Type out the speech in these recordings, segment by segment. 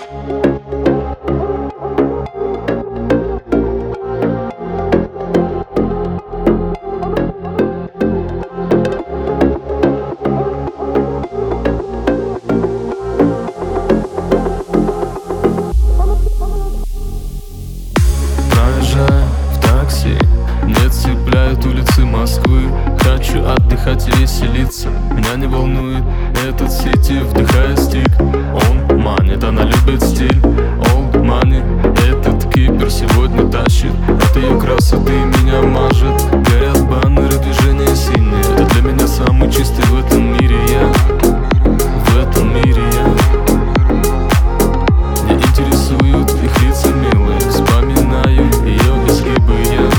Не цепляют улицы Москвы. Хочу отдыхать и веселиться. Меня не волнует этот сити. Вдыхая стик, он манит, она любит стиль. Old money, этот кипер сегодня тащит. От ее красоты меня мажет. Горят баннеры, движения сильные. Это для меня самый чистый в этом мире я. В этом мире я. Не интересуют их лица милые. Вспоминаю ее изгибы я.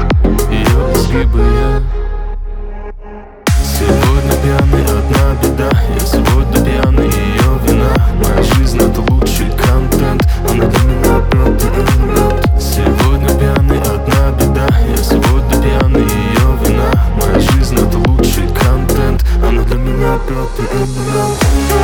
Сегодня пьяный, одна беда. Я сегодня пьяный, ее вина. Моя жизнь — это лучший контент. Она для меня пётый элемент. Сегодня пьяный, одна беда. Я сегодня пьяный, ее вина. Моя жизнь — это лучший контент. Она для меня пётый элемент.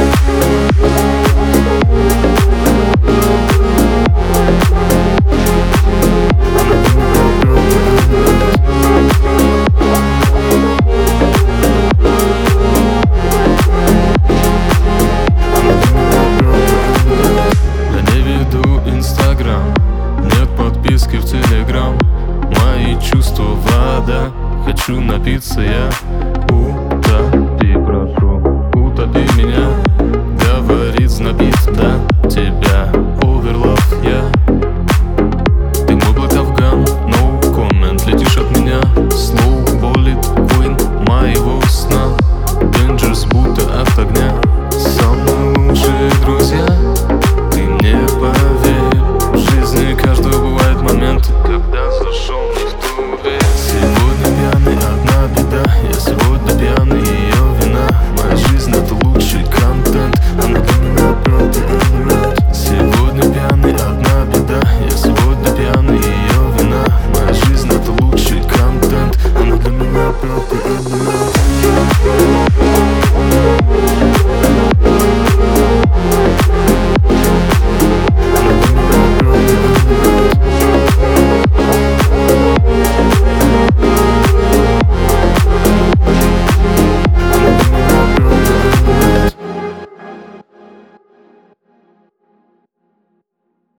Нет подписки в Телеграм. Мои чувства вода. Хочу напиться я.